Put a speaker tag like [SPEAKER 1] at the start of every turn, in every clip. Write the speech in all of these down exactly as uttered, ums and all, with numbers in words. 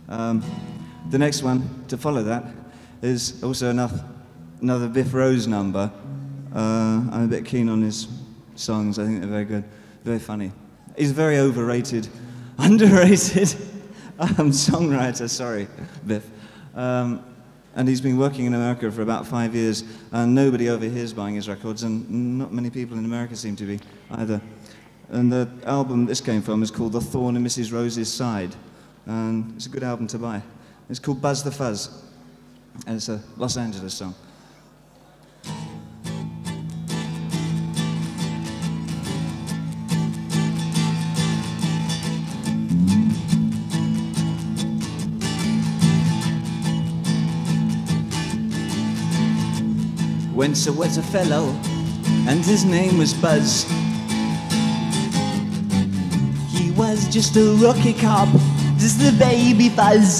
[SPEAKER 1] Um, the next one to follow that is also enough, another Biff Rose number. Uh, I'm a bit keen on his songs. I think they're very good, very funny. He's a very overrated, underrated um, songwriter. Sorry, Biff. Um, and he's been working in America for about five years, and nobody over here is buying his records, and not many people in America seem to be either. And the album this came from is called The Thorn in Missus Rose's Side, and it's a good album to buy. It's called Buzz the Fuzz, and it's a Los Angeles song. Once there was a fellow, and his name was Buzz. He was just a rookie cop, just a baby fuzz.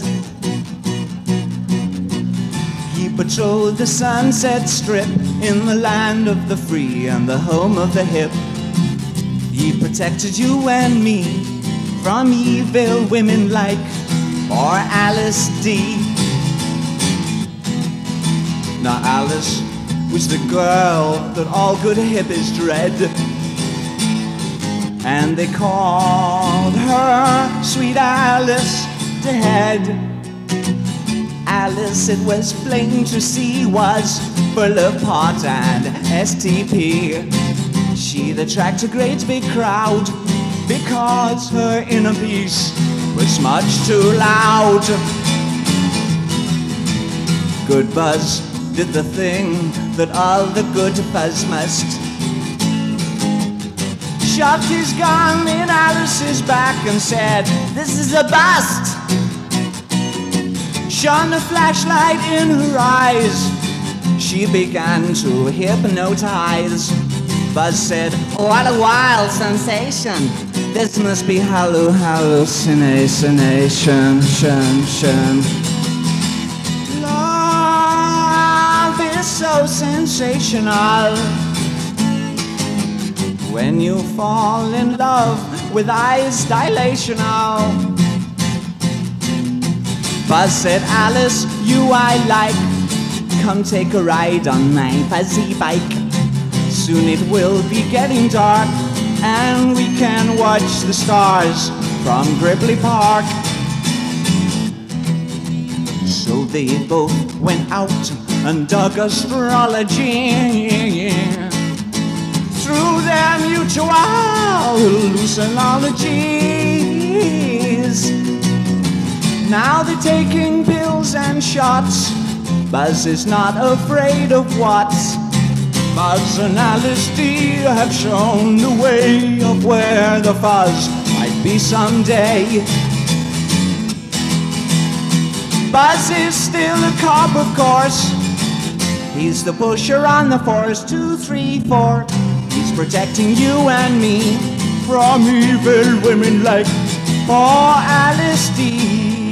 [SPEAKER 1] He patrolled the Sunset Strip in the land of the free and the home of the hip. He protected you and me from evil women like poor Alice D. Now Alice was the girl that all good hippies dread, and they called her Sweet Alice to head. Alice, it was plain to see, was full of pot and S T P. She'd attract a great big crowd because her inner peace was much too loud. Good Buzz did the thing that all the good fuzz must. Shoved his gun in Alice's back and said, "This is a bust." Shone a flashlight in her eyes. She began to hypnotize. Buzz said, "What a wild sensation. This must be hallu hallucination, shun, shun. So sensational when you fall in love with eyes dilational." Buzz said, "Alice, you I like. Come take a ride on my fuzzy bike. Soon it will be getting dark and we can watch the stars from Gribley Park." So they both went out and dug astrology through their mutual hallucinologies. Now they're taking pills and shots. Buzz is not afraid of what Buzz and Alice D have shown the way of where the fuzz might be someday. Buzz is still a cop, of course. He's the pusher on the force, two, three, four. He's protecting you and me from evil women like poor Alice D.